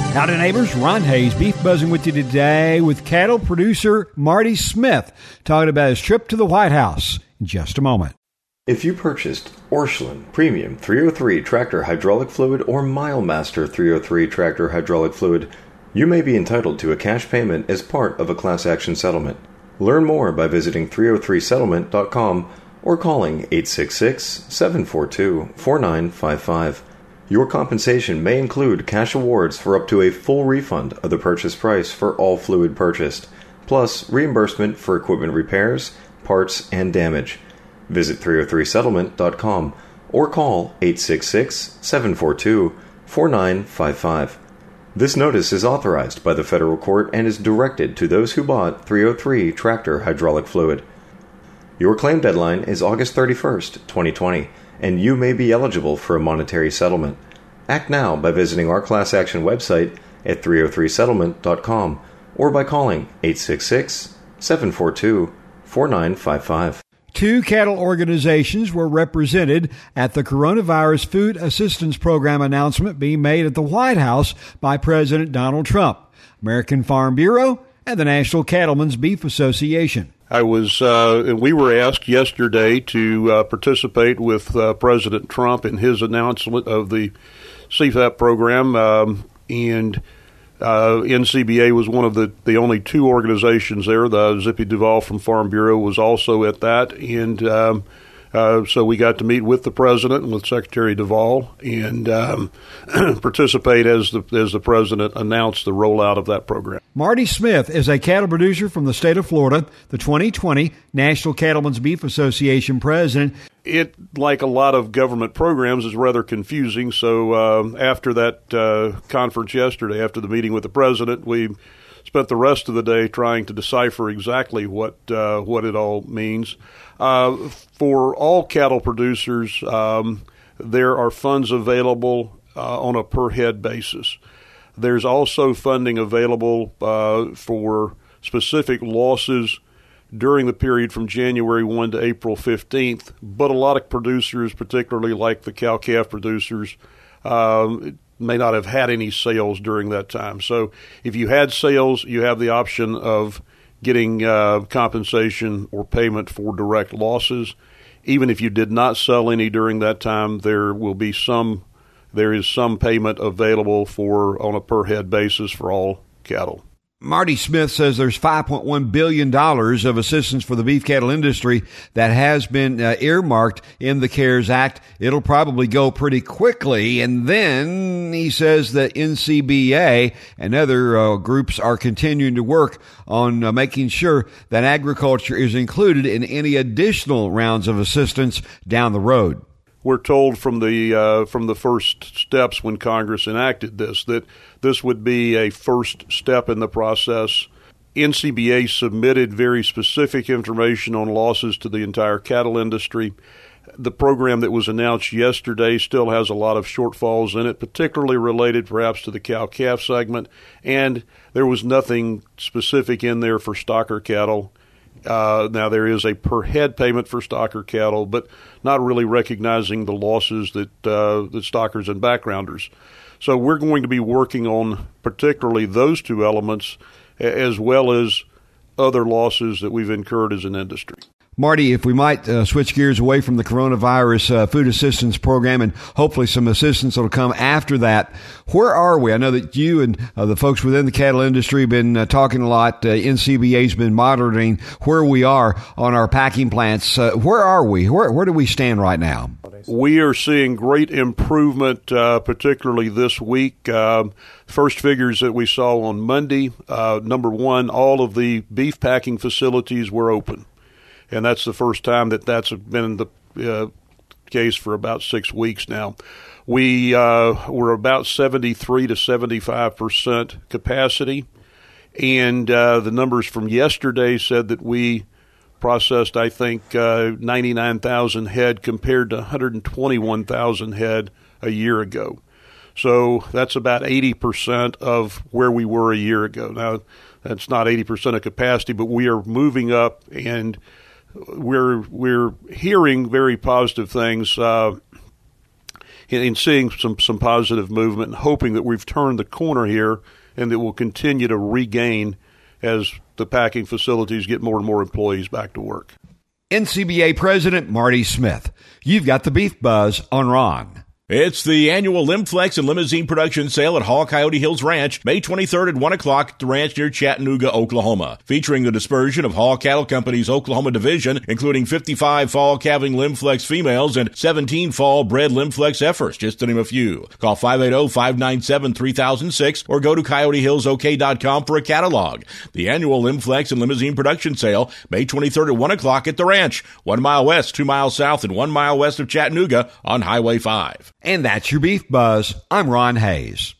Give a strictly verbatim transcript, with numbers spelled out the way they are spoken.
Howdy, neighbors. Ron Hayes, Beef Buzzing with you today with cattle producer Marty Smith, talking about his trip to the White House in just a moment. If you purchased Orscheln Premium three oh three Tractor Hydraulic Fluid or MileMaster three oh three Tractor Hydraulic Fluid, you may be entitled to a cash payment as part of a class action settlement. Learn more by visiting three oh three settlement dot com or calling eight six six, seven four two, four nine five five. Your compensation may include cash awards for up to a full refund of the purchase price for all fluid purchased, plus reimbursement for equipment repairs, parts, and damage. Visit three oh three settlement dot com or call eight six six, seven four two, four nine five five. This notice is authorized by the federal court and is directed to those who bought three oh three Tractor Hydraulic Fluid. Your claim deadline is August thirty-first, twenty twenty, and you may be eligible for a monetary settlement. Act now by visiting our class action website at three oh three settlement dot com or by calling eight six six, seven four two, four nine five five. Two cattle organizations were represented at the Coronavirus Food Assistance Program announcement being made at the White House by President Donald Trump, American Farm Bureau and the National Cattlemen's Beef Association. I was, uh, we were asked yesterday to uh, participate with uh, President Trump in his announcement of the C F A P program, um, and uh, N C B A was one of the, the only two organizations there. The Zippy Duvall from Farm Bureau was also at that, and um, uh, so we got to meet with the president and with Secretary Duvall and um, participate as the as the president announced the rollout of that program. Marty Smith is a cattle producer from the state of Florida, the twenty twenty National Cattlemen's Beef Association president. It, like a lot of government programs, is rather confusing. So uh, after that uh, conference yesterday, after the meeting with the president, we spent the rest of the day trying to decipher exactly what uh, what it all means. Uh, for all cattle producers, um, there are funds available uh, on a per-head basis. There's also funding available uh, for specific losses during the period from January first to April fifteenth, but a lot of producers, particularly like the cow-calf producers, um, may not have had any sales during that time. So if you had sales, you have the option of getting uh, compensation or payment for direct losses. Even if you did not sell any during that time, there will be some, there is some payment available for on a per-head basis for all cattle. Marty Smith says there's five point one billion dollars of assistance for the beef cattle industry that has been uh, earmarked in the CARES Act. It'll probably go pretty quickly. And then he says that N C B A and other uh, groups are continuing to work on uh, making sure that agriculture is included in any additional rounds of assistance down the road. We're told from the uh, from the first steps when Congress enacted this that this would be a first step in the process. N C B A submitted very specific information on losses to the entire cattle industry. The program that was announced yesterday still has a lot of shortfalls in it, particularly related perhaps to the cow-calf segment, and there was nothing specific in there for stocker cattle. Uh, now, there is a per-head payment for stocker cattle, but not really recognizing the losses that uh, the stockers and backgrounders. So we're going to be working on particularly those two elements as well as other losses that we've incurred as an industry. Marty, if we might uh, switch gears away from the coronavirus uh, food assistance program and hopefully some assistance will come after that, where are we? I know that you and uh, the folks within the cattle industry have been uh, talking a lot. Uh, N C B A's been monitoring where we are on our packing plants. Uh, where are we? Where, where do we stand right now? We are seeing great improvement, uh, particularly this week. Um, first figures that we saw on Monday, uh, number one, all of the beef packing facilities were open. And that's the first time that that's been the uh, case for about six weeks now. We uh, were about seventy-three to seventy-five percent capacity, and uh, the numbers from yesterday said that we processed, I think, uh, ninety-nine thousand head compared to one hundred twenty-one thousand head a year ago. So that's about eighty percent of where we were a year ago. Now, that's not eighty percent of capacity, but we are moving up, and we're we're hearing very positive things. Uh, and seeing some, some positive movement and hoping that we've turned the corner here and that we'll continue to regain as the packing facilities get more and more employees back to work. N C B A President Marty Smith, you've got the Beef Buzz on Ron. It's the annual Limflex and Limousine Production Sale at Hall Coyote Hills Ranch, May twenty-third at one o'clock at the ranch near Chattanooga, Oklahoma. Featuring the dispersion of Hall Cattle Company's Oklahoma division, including fifty-five fall calving Limflex females and seventeen fall bred Limflex heifers, just to name a few. Call five eight zero, five nine seven, three thousand six or go to coyote hills o k dot com for a catalog. The annual Limflex and Limousine Production Sale, May twenty-third at one o'clock at the ranch, one mile west, two miles south, and one mile west of Chattanooga on Highway five. And that's your Beef Buzz. I'm Ron Hayes.